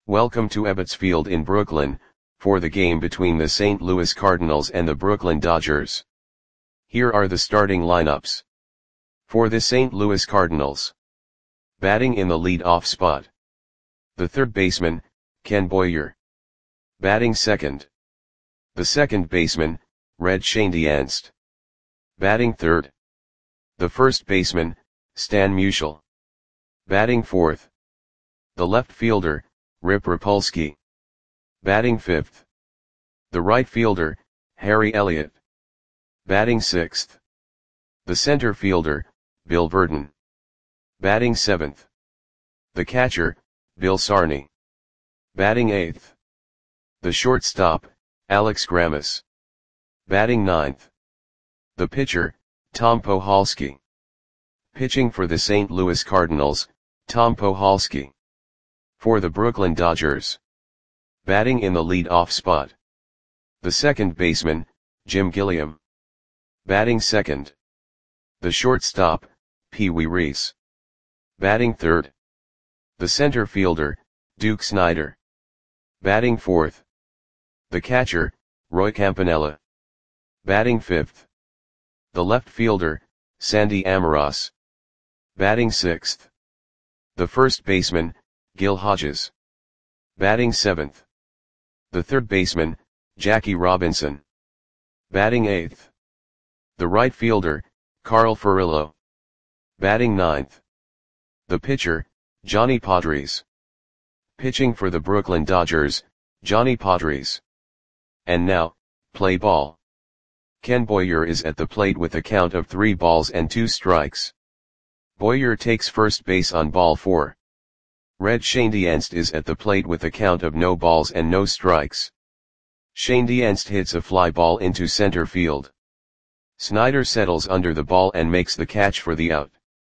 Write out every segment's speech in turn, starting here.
Welcome to Ebbets Field in Brooklyn, for the game between the St. Louis Cardinals and the Brooklyn Dodgers. Here are the starting lineups. For the St. Louis Cardinals. Batting in the lead-off spot. The third baseman, Ken Boyer. Batting second. The second baseman, Red Schoendienst. Batting third. The first baseman, Stan Musial. Batting fourth. The left fielder, Rip Rapolsky. Batting fifth. The right fielder, Harry Elliott. Batting sixth. The center fielder, Bill Virdon. Batting seventh. The catcher, Bill Sarney. Batting eighth. The shortstop, Alex Grammas. Batting ninth. The pitcher, Tom Pohalski. Pitching for the St. Louis Cardinals, Tom Pohalski. For the Brooklyn Dodgers. Batting in the lead-off spot. The second baseman, Jim Gilliam. Batting second. The shortstop, Pee Wee Reese. Batting third. The center fielder, Duke Snider. Batting fourth. The catcher, Roy Campanella. Batting fifth. The left fielder, Sandy Allardyce. Batting sixth. The first baseman, Gil Hodges. Batting seventh. The third baseman, Jackie Robinson. Batting eighth. The right fielder, Carl Furillo. Batting ninth. The pitcher, Johnny Podres. Pitching for the Brooklyn Dodgers, Johnny Podres. And now, play ball. Ken Boyer is at the plate with a count of 3 balls and 2 strikes. Boyer takes first base on ball 4. Red Schoendienst is at the plate with a count of no balls and no strikes. Schoendienst hits a fly ball into center field. Snider settles under the ball and makes the catch for the out.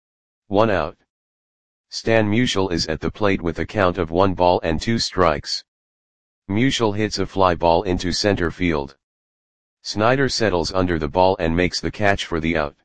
1 out. Stan Musial is at the plate with a count of 1 ball and 2 strikes. Musial hits a fly ball into center field. Snider settles under the ball and makes the catch for the out.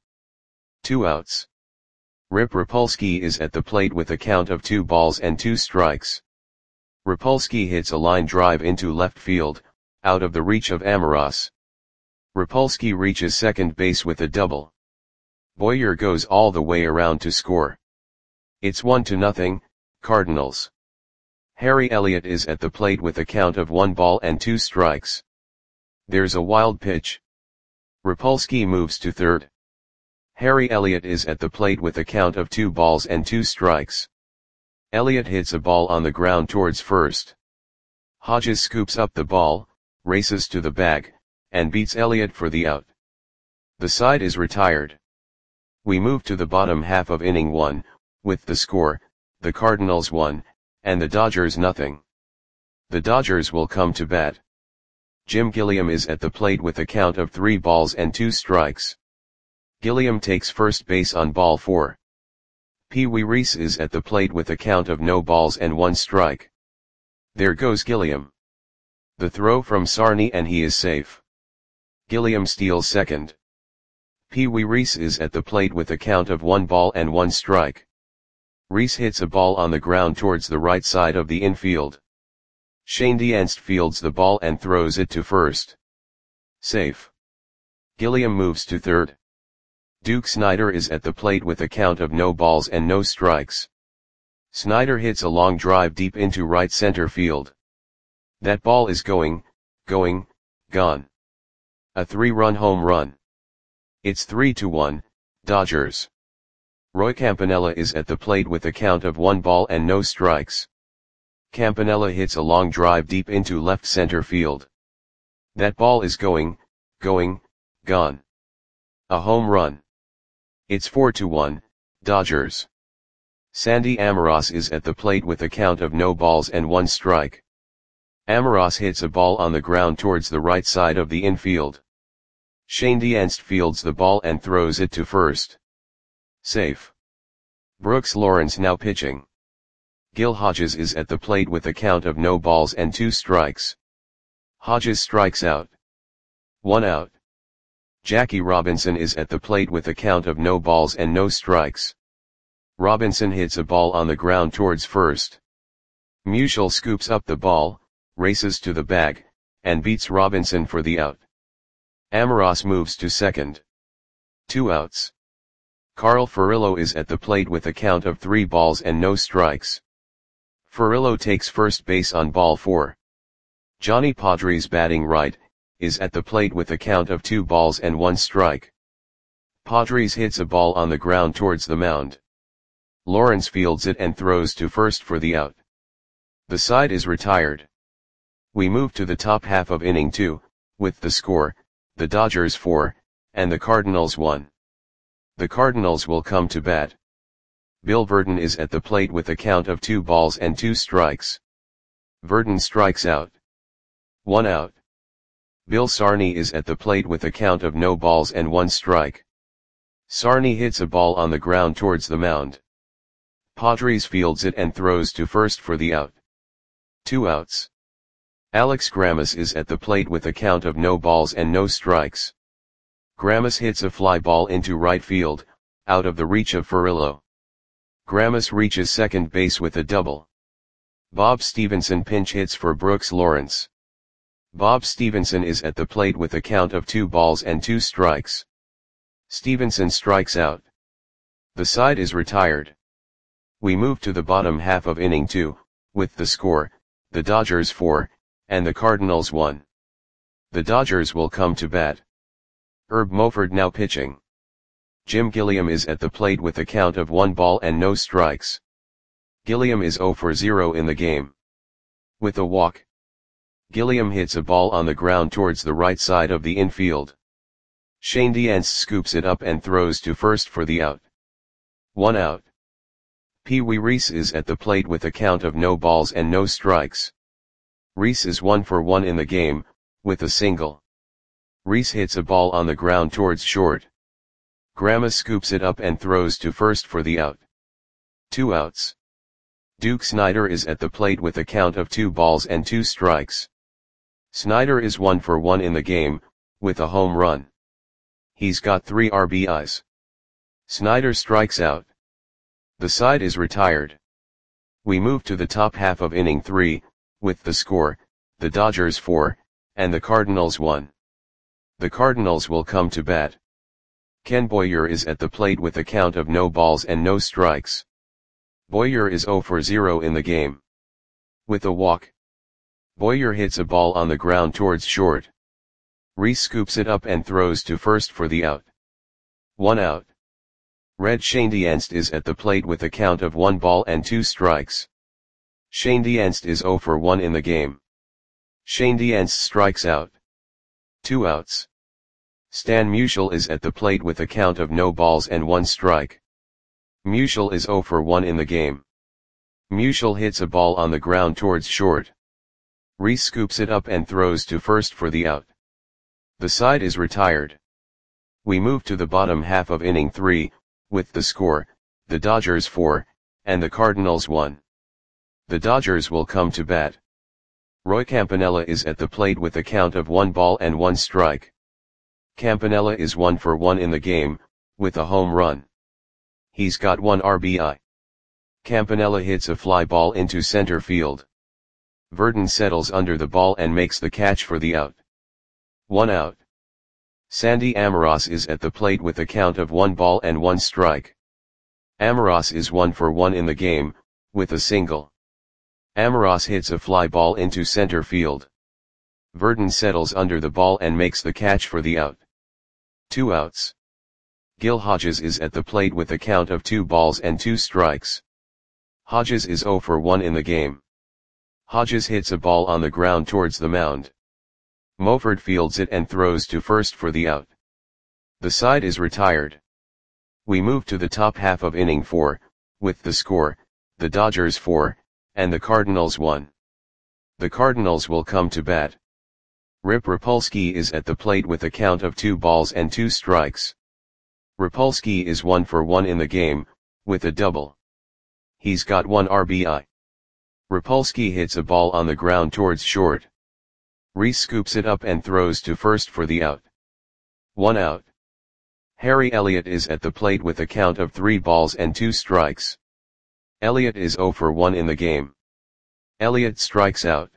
2 outs. Rip Rapolsky is at the plate with a count of 2 balls and 2 strikes. Rapolsky hits a line drive into left field, out of the reach of Allardyce. Rapolsky reaches second base with a double. Boyer goes all the way around to score. It's 1-0, Cardinals. Harry Elliott is at the plate with a count of 1 ball and 2 strikes. There's a wild pitch. Rapolsky moves to third. Harry Elliott is at the plate with a count of 2 balls and 2 strikes. Elliott hits a ball on the ground towards first. Hodges scoops up the ball, races to the bag, and beats Elliott for the out. The side is retired. We move to the bottom half of inning 1, with the score, the Cardinals 1, and the Dodgers 0. The Dodgers will come to bat. Jim Gilliam is at the plate with a count of 3 balls and 2 strikes. Gilliam takes first base on ball 4. Pee Wee Reese is at the plate with a count of no balls and 1 strike. There goes Gilliam. The throw from Sarney and he is safe. Gilliam steals second. Pee Wee Reese is at the plate with a count of 1 ball and 1 strike. Reese hits a ball on the ground towards the right side of the infield. Schoendienst fields the ball and throws it to first. Safe. Gilliam moves to third. Duke Snider is at the plate with a count of no balls and no strikes. Snider hits a long drive deep into right center field. That ball is gone. A 3-run home run. It's 3-1, Dodgers. Roy Campanella is at the plate with a count of 1 ball and no strikes. Campanella hits a long drive deep into left center field. That ball is gone. A home run. It's 4-1, Dodgers. Sandy Allardyce is at the plate with a count of no balls and 1 strike. Allardyce hits a ball on the ground towards the right side of the infield. Schoendienst fields the ball and throws it to first. Safe. Brooks Lawrence now pitching. Gil Hodges is at the plate with a count of no balls and 2 strikes. Hodges strikes out. 1 out. Jackie Robinson is at the plate with a count of no balls and no strikes. Robinson hits a ball on the ground towards first. Musial scoops up the ball, races to the bag, and beats Robinson for the out. Amoros moves to second. 2 outs. Carl Furillo is at the plate with a count of 3 balls and no strikes. Furillo takes first base on ball 4. Johnny Padres batting right, is at the plate with a count of 2 balls and 1 strike. Padres hits a ball on the ground towards the mound. Lawrence fields it and throws to first for the out. The side is retired. We move to the top half of inning 2, with the score, the Dodgers 4, and the Cardinals 1. The Cardinals will come to bat. Bill Verdon is at the plate with a count of 2 balls and 2 strikes. Verdon strikes out. 1 out. Bill Sarney is at the plate with a count of no balls and 1 strike. Sarney hits a ball on the ground towards the mound. Padres fields it and throws to first for the out. 2 outs. Alex Grammas is at the plate with a count of no balls and no strikes. Grammas hits a fly ball into right field, out of the reach of Furillo. Grammas reaches second base with a double. Bob Stevenson pinch hits for Brooks Lawrence. Bob Stevenson is at the plate with a count of 2 balls and 2 strikes. Stevenson strikes out. The side is retired. We move to the bottom half of inning 2, with the score, the Dodgers 4, and the Cardinals 1. The Dodgers will come to bat. Herb Moford now pitching. Jim Gilliam is at the plate with a count of 1 ball and no strikes. Gilliam is 0 for 0 in the game. With a walk. Gilliam hits a ball on the ground towards the right side of the infield. Shane Diance scoops it up and throws to first for the out. 1 out. Pee Wee Reese is at the plate with a count of no balls and no strikes. Reese is 1 for 1 in the game, with a single. Reese hits a ball on the ground towards short. Grammas scoops it up and throws to first for the out. 2 outs. Duke Snider is at the plate with a count of 2 balls and 2 strikes. Snider is 1 for 1 in the game, with a home run. He's got 3 RBIs. Snider strikes out. The side is retired. We move to the top half of inning 3, with the score, the Dodgers 4, and the Cardinals 1. The Cardinals will come to bat. Ken Boyer is at the plate with a count of no balls and no strikes. Boyer is 0 for 0 in the game. With a walk. Boyer hits a ball on the ground towards short. Reese scoops it up and throws to first for the out. 1 out. Red Shane Diance is at the plate with a count of 1 ball and 2 strikes. Shane Diance is 0 for 1 in the game. Shane Diance strikes out. 2 outs. Stan Musial is at the plate with a count of no balls and 1 strike. Musial is 0 for 1 in the game. Musial hits a ball on the ground towards short. Reese scoops it up and throws to first for the out. The side is retired. We move to the bottom half of inning 3, with the score, the Dodgers 4, and the Cardinals 1. The Dodgers will come to bat. Roy Campanella is at the plate with a count of 1 ball and 1 strike. Campanella is 1 for 1 in the game, with a home run. He's got 1 RBI. Campanella hits a fly ball into center field. Verdon settles under the ball and makes the catch for the out. 1 out. Sandy Amoros is at the plate with a count of 1 ball and 1 strike. Amoros is 1 for 1 in the game, with a single. Amoros hits a fly ball into center field. Verdon settles under the ball and makes the catch for the out. 2 outs. Gil Hodges is at the plate with a count of 2 balls and 2 strikes. Hodges is 0 for 1 in the game. Hodges hits a ball on the ground towards the mound. Moford fields it and throws to first for the out. The side is retired. We move to the top half of inning 4, with the score, the Dodgers 4, and the Cardinals 1. The Cardinals will come to bat. Rip Rapolsky is at the plate with a count of 2 balls and 2 strikes. Rapolsky is 1 for 1 in the game, with a double. He's got 1 RBI. Rapolsky hits a ball on the ground towards short. Reese scoops it up and throws to first for the out. 1 out. Harry Elliott is at the plate with a count of 3 balls and 2 strikes. Elliott is 0 for 1 in the game. Elliott strikes out.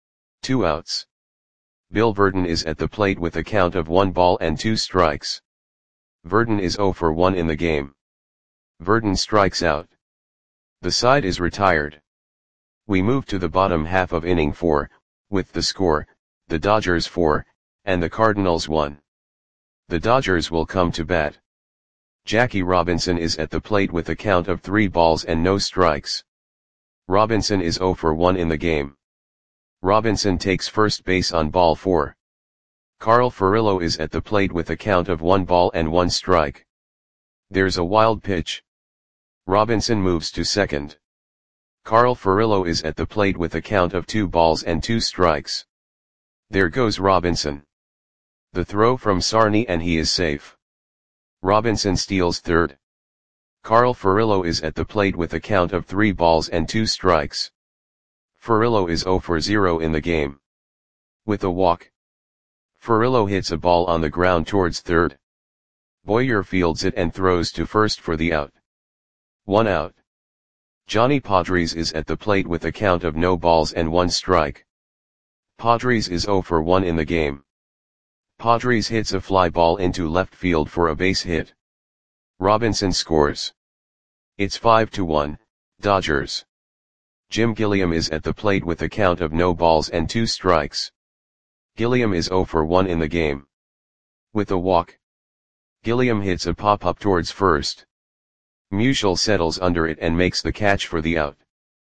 2 outs. Bill Verdon is at the plate with a count of 1 ball and 2 strikes. Verdon is 0 for 1 in the game. Verdon strikes out. The side is retired. We move to the bottom half of inning 4, with the score, the Dodgers 4, and the Cardinals 1. The Dodgers will come to bat. Jackie Robinson is at the plate with a count of 3 balls and no strikes. Robinson is 0 for 1 in the game. Robinson takes first base on ball 4. Carl Furillo is at the plate with a count of 1 ball and 1 strike. There's a wild pitch. Robinson moves to second. Carl Furillo is at the plate with a count of 2 balls and 2 strikes. There goes Robinson. The throw from Sarney and he is safe. Robinson steals third. Carl Furillo is at the plate with a count of 3 balls and 2 strikes. Furillo is 0 for 0 in the game. With a walk. Furillo hits a ball on the ground towards third. Boyer fields it and throws to first for the out. 1 out. Johnny Padres is at the plate with a count of no balls and 1 strike. Padres is 0 for 1 in the game. Padres hits a fly ball into left field for a base hit. Robinson scores. It's 5-1, Dodgers. Jim Gilliam is at the plate with a count of no balls and 2 strikes. Gilliam is 0 for 1 in the game. With a walk. Gilliam hits a pop-up towards first. Musial settles under it and makes the catch for the out.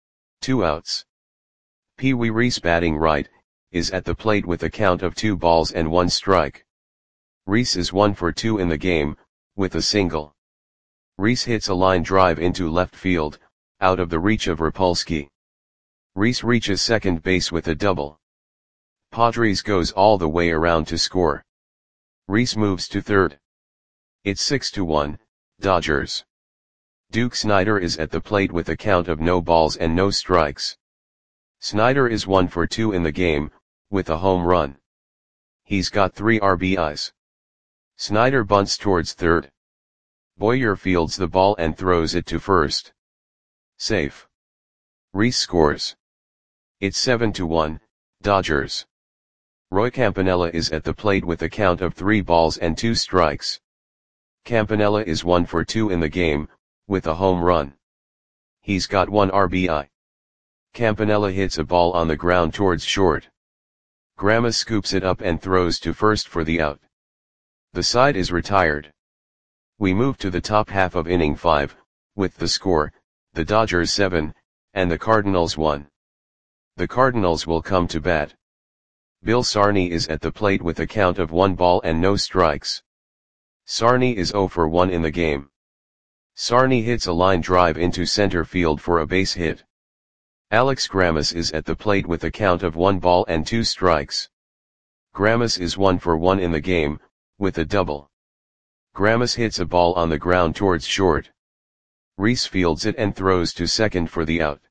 2 outs. Pee Wee Reese batting right, is at the plate with a count of 2 balls and 1 strike. Reese is 1 for 2 in the game, with a single. Reese hits a line drive into left field, out of the reach of Rapolsky. Reese reaches second base with a double. Padres goes all the way around to score. Reese moves to third. It's 6-1, Dodgers. Duke Snider is at the plate with a count of no balls and no strikes. Snider is 1 for 2 in the game, with a home run. He's got 3 RBIs. Snider bunts towards third. Boyer fields the ball and throws it to first. Safe. Reese scores. It's 7-1, Dodgers. Roy Campanella is at the plate with a count of 3 balls and 2 strikes. Campanella is 1 for 2 in the game, with a home run. He's got 1 RBI. Campanella hits a ball on the ground towards short. Grandma scoops it up and throws to first for the out. The side is retired. We move to the top half of inning 5, with the score, the Dodgers 7, and the Cardinals 1. The Cardinals will come to bat. Bill Sarney is at the plate with a count of 1 ball and no strikes. Sarney is 0 for 1 in the game. Sarney hits a line drive into center field for a base hit. Alex Grammas is at the plate with a count of 1 ball and 2 strikes. Grammas is 1 for 1 in the game, with a double. Grammas hits a ball on the ground towards short. Reese fields it and throws to second for the out.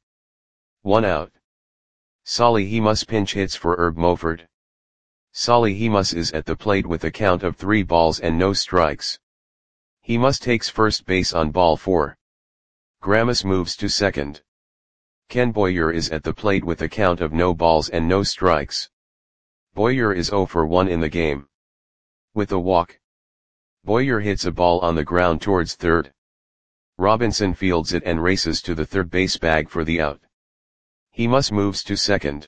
1 out. Solly Hemus pinch hits for Herb Moford. Solly Hemus is at the plate with a count of 3 balls and no strikes. Hemus takes first base on ball 4. Grammas moves to second. Ken Boyer is at the plate with a count of no balls and no strikes. Boyer is 0 for 1 in the game. With a walk. Boyer hits a ball on the ground towards third. Robinson fields it and races to the third base bag for the out. Hemus moves to second.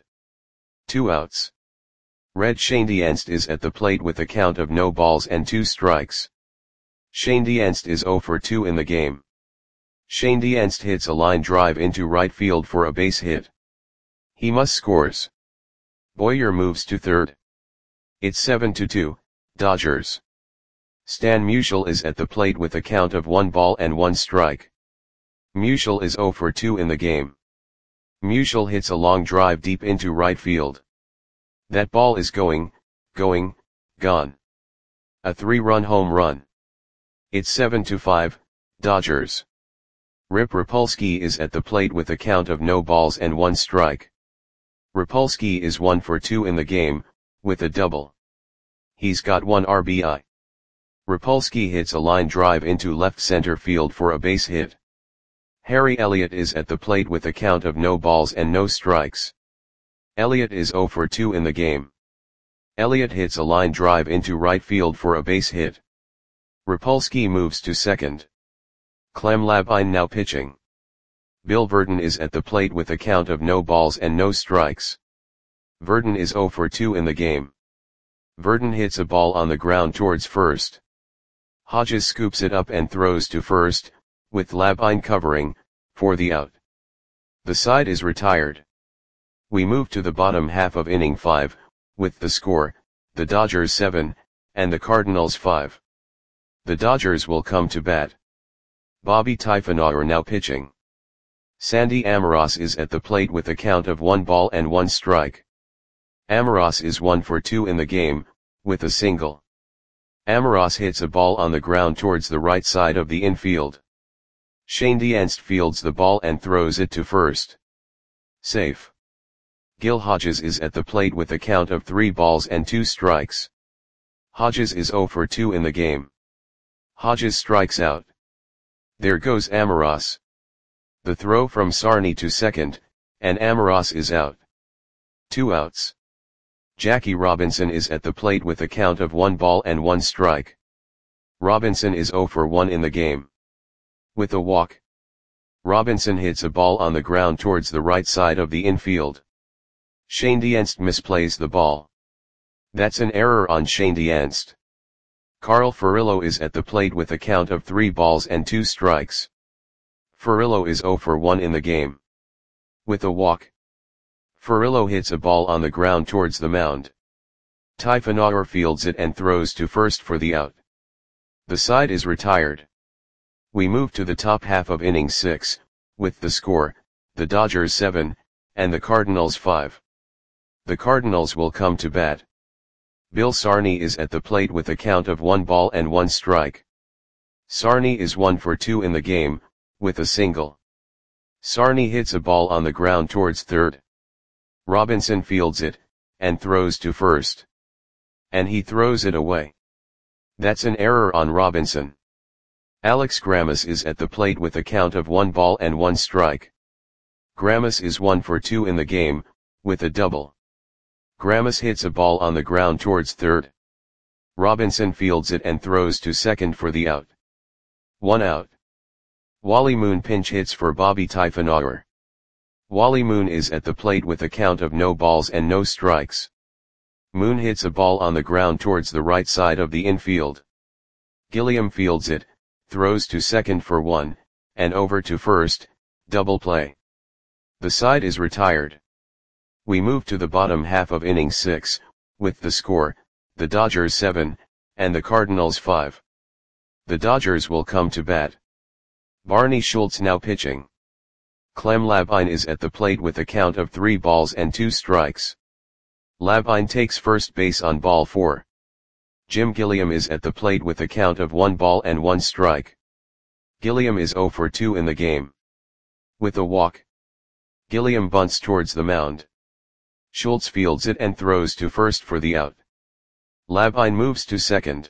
2 outs. Red Schoendienst is at the plate with a count of no balls and 2 strikes. Schoendienst is 0 for 2 in the game. Schoendienst hits a line drive into right field for a base hit. Hemus scores. Boyer moves to third. It's 7-2, Dodgers. Stan Musial is at the plate with a count of 1 ball and 1 strike. Musial is 0 for 2 in the game. Musial hits a long drive deep into right field. That ball is gone. A 3-run home run. It's 7-5, Dodgers. Rip Rapolsky is at the plate with a count of no balls and 1 strike. Rapolsky is 1 for 2 in the game, with a double. He's got 1 RBI. Rapolsky hits a line drive into left center field for a base hit. Harry Elliott is at the plate with a count of no balls and no strikes. Elliott is 0 for 2 in the game. Elliott hits a line drive into right field for a base hit. Rapolsky moves to second. Clem Labine now pitching. Bill Verdon is at the plate with a count of no balls and no strikes. Verdon is 0 for 2 in the game. Verdon hits a ball on the ground towards first. Hodges scoops it up and throws to first, with Labine covering, for the out. The side is retired. We move to the bottom half of inning 5, with the score, the Dodgers 7, and the Cardinals 5. The Dodgers will come to bat. Bobby Tiefenauer now pitching. Sandy Amoros is at the plate with a count of 1 ball and 1 strike. Amoros is 1 for 2 in the game, with a single. Amoros hits a ball on the ground towards the right side of the infield. Shane Dienst fields the ball and throws it to first. Safe. Gil Hodges is at the plate with a count of 3 balls and 2 strikes. Hodges is 0 for 2 in the game. Hodges strikes out. There goes Amoros. The throw from Sarney to second, and Amoros is out. 2 outs. Jackie Robinson is at the plate with a count of 1 ball and 1 strike. Robinson is 0 for 1 in the game. With a walk. Robinson hits a ball on the ground towards the right side of the infield. Shane Dienst misplays the ball. That's an error on Shane Dienst. Carl Furillo is at the plate with a count of 3 balls and 2 strikes. Furillo is 0 for 1 in the game. With a walk. Furillo hits a ball on the ground towards the mound. Tiefenauer fields it and throws to first for the out. The side is retired. We move to the top half of inning 6, with the score, the Dodgers 7, and the Cardinals 5. The Cardinals will come to bat. Bill Sarney is at the plate with a count of 1 ball and 1 strike. Sarney is 1 for 2 in the game, with a single. Sarney hits a ball on the ground towards third. Robinson fields it, and throws to first. And he throws it away. That's an error on Robinson. Alex Grammas is at the plate with a count of 1 ball and 1 strike. Grammas is 1 for 2 in the game, with a double. Grammas hits a ball on the ground towards third. Robinson fields it and throws to second for the out. 1 out. Wally Moon pinch hits for Bobby Tiefenauer. Wally Moon is at the plate with a count of no balls and no strikes. Moon hits a ball on the ground towards the right side of the infield. Gilliam fields it, throws to second for 1, and over to first, double play. The side is retired. We move to the bottom half of inning 6, with the score, the Dodgers 7, and the Cardinals 5. The Dodgers will come to bat. Barney Schultz now pitching. Clem Labine is at the plate with a count of 3 balls and 2 strikes. Labine takes first base on ball 4. Jim Gilliam is at the plate with a count of 1 ball and 1 strike. Gilliam is 0 for 2 in the game. With a walk. Gilliam bunts towards the mound. Schultz fields it and throws to first for the out. Labine moves to second.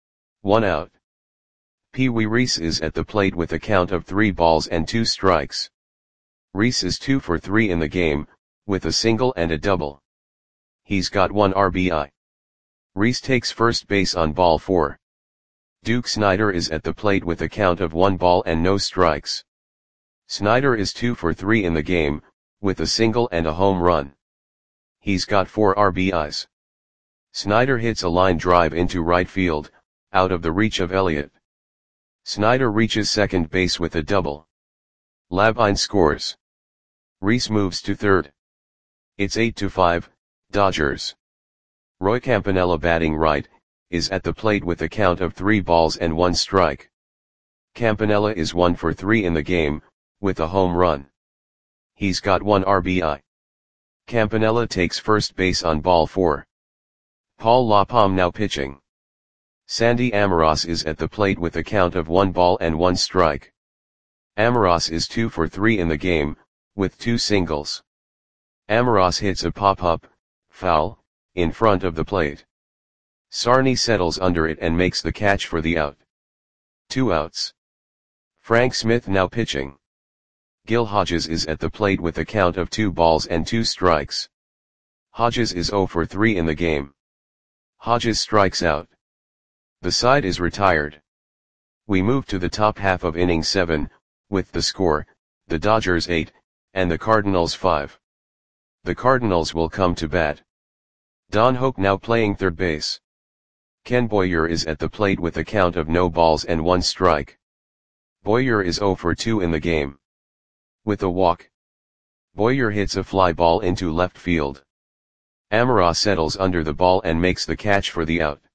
1 out. Pee Wee Reese is at the plate with a count of 3 balls and 2 strikes. Reese is 2 for 3 in the game, with a single and a double. He's got 1 RBI. Reese takes first base on ball 4. Duke Snider is at the plate with a count of 1 ball and no strikes. Snider is 2 for 3 in the game, with a single and a home run. He's got 4 RBIs. Snider hits a line drive into right field, out of the reach of Elliott. Snider reaches second base with a double. Labine scores. Reese moves to third. It's 8-5, Dodgers. Roy Campanella batting right, is at the plate with a count of 3 balls and 1 strike. Campanella is 1 for 3 in the game, with a home run. He's got 1 RBI. Campanella takes first base on ball 4. Paul LaPalme now pitching. Sandy Amoros is at the plate with a count of 1 ball and 1 strike. Amoros is 2 for 3 in the game, with 2 singles. Amoros hits a pop-up, foul, in front of the plate. Sarney settles under it and makes the catch for the out. 2 outs. Frank Smith now pitching. Gil Hodges is at the plate with a count of 2 balls and 2 strikes. Hodges is 0 for 3 in the game. Hodges strikes out. The side is retired. We move to the top half of inning 7, with the score, the Dodgers 8, and the Cardinals 5. The Cardinals will come to bat. Don Hoak now playing third base. Ken Boyer is at the plate with a count of no balls and 1 strike. Boyer is 0 for 2 in the game. With a walk, Boyer hits a fly ball into left field. Amara settles under the ball and makes the catch for the out.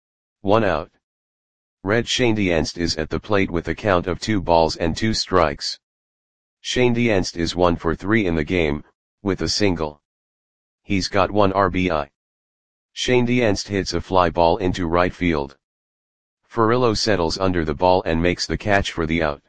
1 out. Red Schoendienst is at the plate with a count of 2 balls and 2 strikes. Schoendienst is 1 for 3 in the game, with a single. He's got 1 RBI. Schoendienst hits a fly ball into right field. Furillo settles under the ball and makes the catch for the out.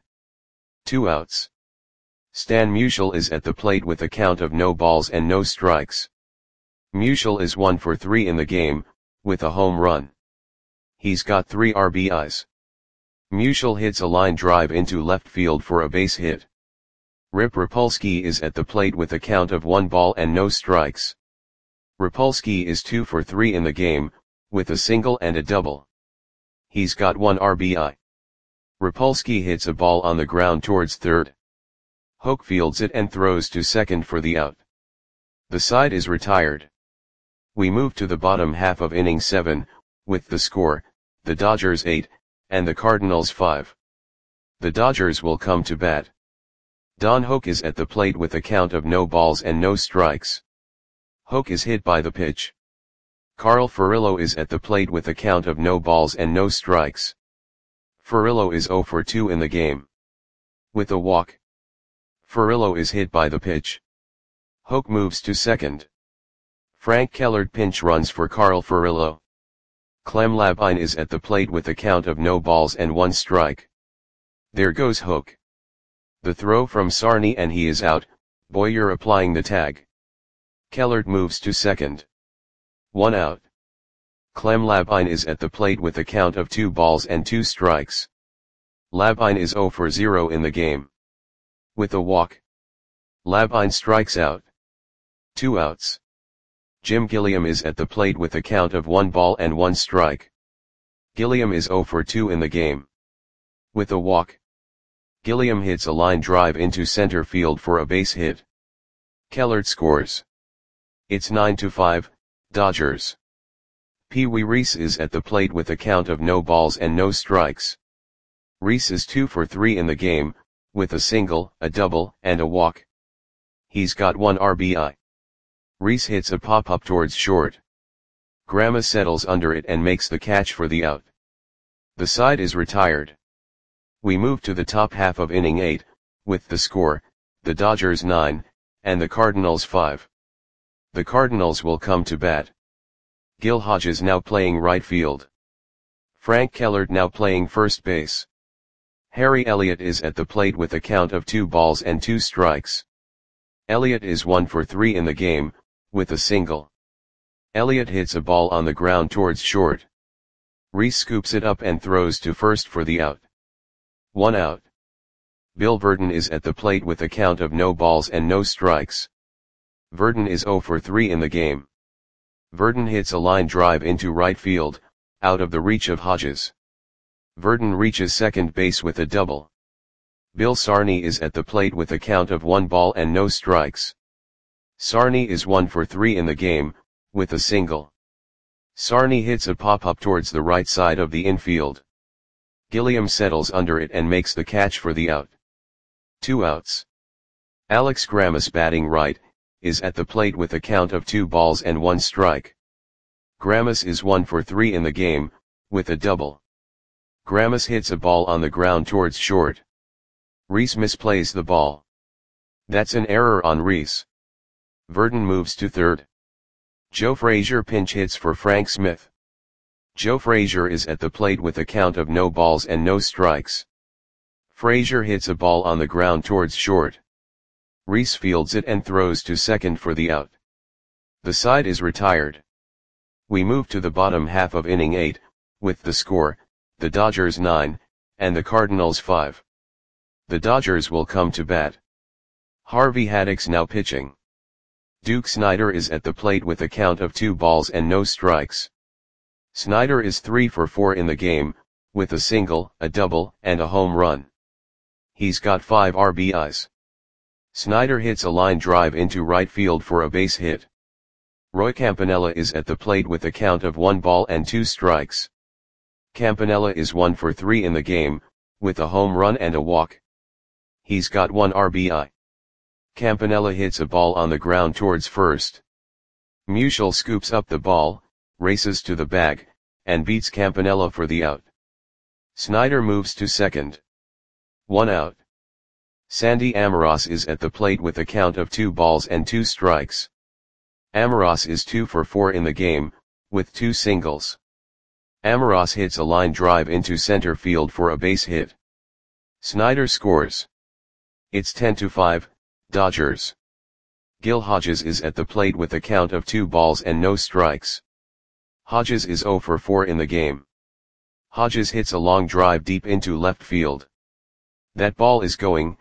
2 outs. Stan Musial is at the plate with a count of no balls and no strikes. Musial is 1 for 3 in the game, with a home run. He's got 3 RBIs. Musial hits a line drive into left field for a base hit. Rip Rapolsky is at the plate with a count of 1 ball and no strikes. Rapolsky is 2 for 3 in the game, with a single and a double. He's got 1 RBI. Rapolsky hits a ball on the ground towards third. Hoak fields it and throws to second for the out. The side is retired. We move to the bottom half of inning 7, with the score, the Dodgers 8, and the Cardinals 5. The Dodgers will come to bat. Don Hoak is at the plate with a count of no balls and no strikes. Hoak is hit by the pitch. Carl Furillo is at the plate with a count of no balls and no strikes. Furillo is 0 for 2 in the game. With a walk, Furillo is hit by the pitch. Hoak moves to second. Frank Kellert pinch runs for Carl Furillo. Clem Labine is at the plate with a count of no balls and 1 strike. There goes Hoak. The throw from Sarney and he is out, Boyer applying the tag. Kellert moves to second. 1 out. Clem Labine is at the plate with a count of 2 balls and 2 strikes. Labine is 0 for 0 in the game. With a walk, Labine strikes out. 2 outs. Jim Gilliam is at the plate with a count of 1 ball and 1 strike. Gilliam is 0 for 2 in the game. With a walk, Gilliam hits a line drive into center field for a base hit. Kellert scores. It's 9-5, Dodgers. Pee Wee Reese is at the plate with a count of no balls and no strikes. Reese is 2 for 3 in the game, with a single, a double, and a walk. He's got 1 RBI. Reese hits a pop-up towards short. Grama settles under it and makes the catch for the out. The side is retired. We move to the top half of inning 8, with the score, the Dodgers 9, and the Cardinals 5. The Cardinals will come to bat. Gil Hodges now playing right field. Frank Kellert now playing first base. Harry Elliott is at the plate with a count of 2 balls and 2 strikes. Elliott is 1 for 3 in the game, with a single. Elliott hits a ball on the ground towards short. Reese scoops it up and throws to first for the out. 1 out. Bill Verdon is at the plate with a count of no balls and no strikes. Verdon is 0 for 3 in the game. Verdon hits a line drive into right field, out of the reach of Hodges. Verdon reaches second base with a double. Bill Sarney is at the plate with a count of 1 ball and no strikes. Sarney is 1 for 3 in the game, with a single. Sarney hits a pop-up towards the right side of the infield. Gilliam settles under it and makes the catch for the out. 2 outs. Alex Grammas batting right, is at the plate with a count of 2 balls and 1 strike. Grammas is 1 for 3 in the game, with a double. Grammas hits a ball on the ground towards short. Reese misplays the ball. That's an error on Reese. Verdon moves to third. Joe Frazier pinch hits for Frank Smith. Joe Frazier is at the plate with a count of no balls and no strikes. Frazier hits a ball on the ground towards short. Reese fields it and throws to second for the out. The side is retired. We move to the bottom half of inning 8, with the score, the Dodgers 9, and the Cardinals 5. The Dodgers will come to bat. Harvey Haddix now pitching. Duke Snider is at the plate with a count of 2 balls and no strikes. Snider is 3 for 4 in the game, with a single, a double, and a home run. He's got 5 RBIs. Snider hits a line drive into right field for a base hit. Roy Campanella is at the plate with a count of 1 ball and 2 strikes. Campanella is 1 for 3 in the game, with a home run and a walk. He's got 1 RBI. Campanella hits a ball on the ground towards first. Musial scoops up the ball, races to the bag, and beats Campanella for the out. Snider moves to second. 1 out. Sandy Amoros is at the plate with a count of 2 balls and 2 strikes. Amoros is 2 for 4 in the game, with 2 singles. Amoros hits a line drive into center field for a base hit. Snider scores. It's 10-5, Dodgers. Gil Hodges is at the plate with a count of 2 balls and no strikes. Hodges is 0 for 4 in the game. Hodges hits a long drive deep into left field. That ball is gone.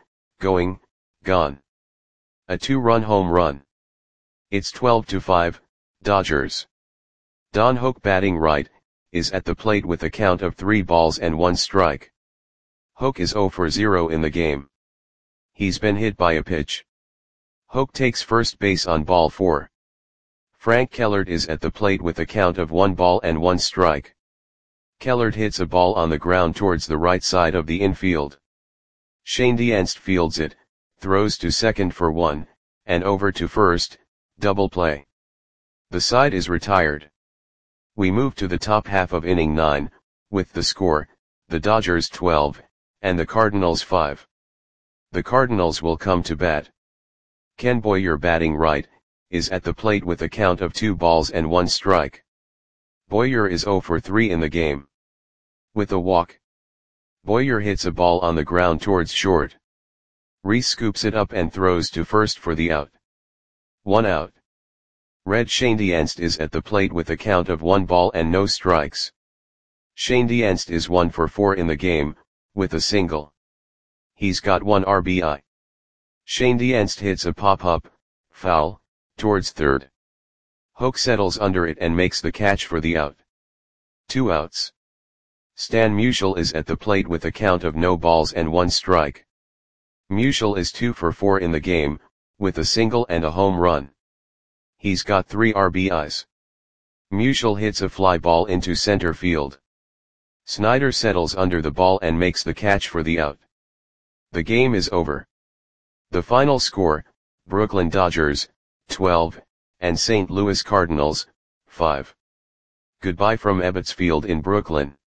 A 2-run home run. It's 12-5, Dodgers. Don Hoak batting right, is at the plate with a count of 3 balls and 1 strike. Hoak is 0 for 0 in the game. He's been hit by a pitch. Hoak takes first base on ball 4. Frank Kellert is at the plate with a count of 1 ball and 1 strike. Kellert hits a ball on the ground towards the right side of the infield. Shane Dienst fields it, throws to second for 1, and over to first, double play. The side is retired. We move to the top half of inning 9, with the score, the Dodgers 12, and the Cardinals 5. The Cardinals will come to bat. Ken Boyer batting right, is at the plate with a count of 2 balls and 1 strike. Boyer is 0 for 3 in the game. With a walk. Boyer hits a ball on the ground towards short. Reese scoops it up and throws to first for the out. 1 out. Red Shane Dienst is at the plate with a count of 1 ball and no strikes. Shane Dienst is 1 for 4 in the game, with a single. He's got 1 RBI. Shane Dienst hits a pop-up, foul, towards third. Hoak settles under it and makes the catch for the out. 2 outs. Stan Musial is at the plate with a count of no balls and 1 strike. Musial is 2 for 4 in the game, with a single and a home run. He's got 3 RBIs. Musial hits a fly ball into center field. Snider settles under the ball and makes the catch for the out. The game is over. The final score, Brooklyn Dodgers, 12, and St. Louis Cardinals, 5. Goodbye from Ebbets Field in Brooklyn.